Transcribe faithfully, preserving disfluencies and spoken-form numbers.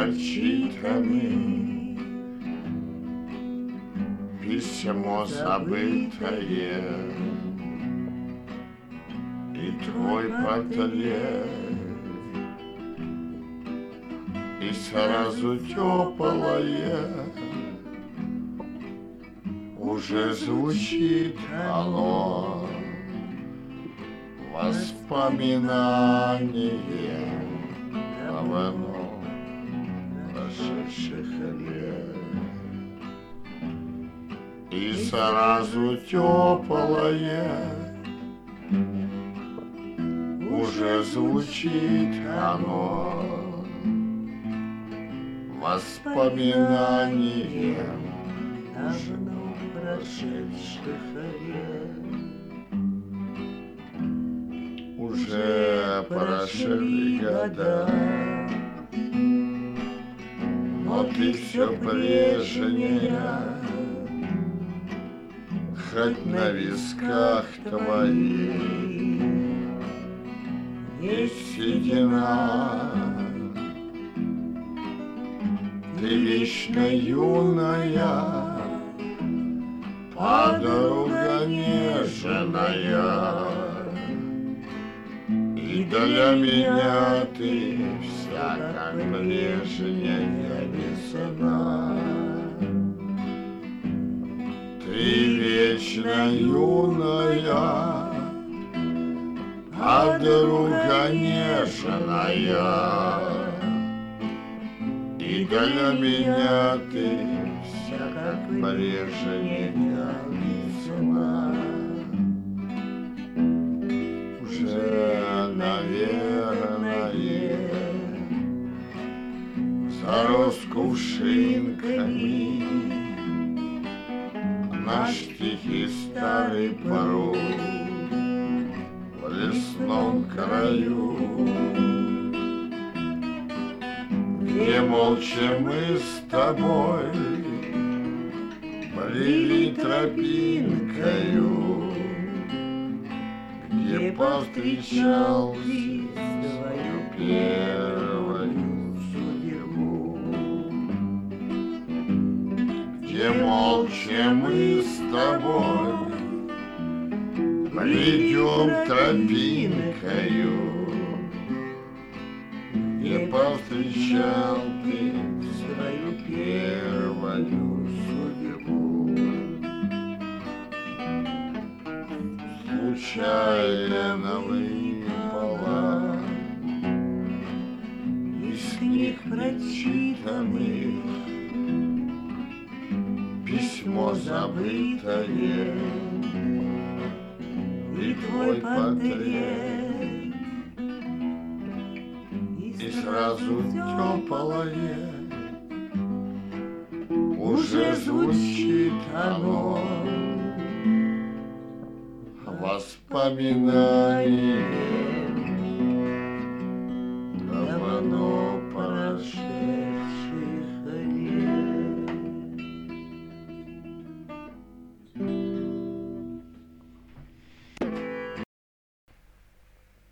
прочитанный, письмо забытое и твой портрет, и сразу теплое уже звучит оно, воспоминание давно прошедших лет. И сразу теплое уже звучит оно, воспоминание давно прошедших лет. Уже прошли года, но ты все прежняя, хоть на висках твоих есть седина. Ты вечно юная, подруга нежная, и для меня ты вся как прежняя весна. Ты вечно юная, подруга нежная, и для меня ты вся как прежняя весна. Уже, наверное, зарос кувшинками наш тихий старый пруд в лесном краю, где молча мы с тобой брели тропинкою, где повстречал свою первую судьбу, где молча мы с тобой придем тропинкою, где повстречал ты свою первую судьбу. Случайно выпала из книг прочитанных письмо забытое и твой портрет, и сразу теплое уже звучит оно, воспоминание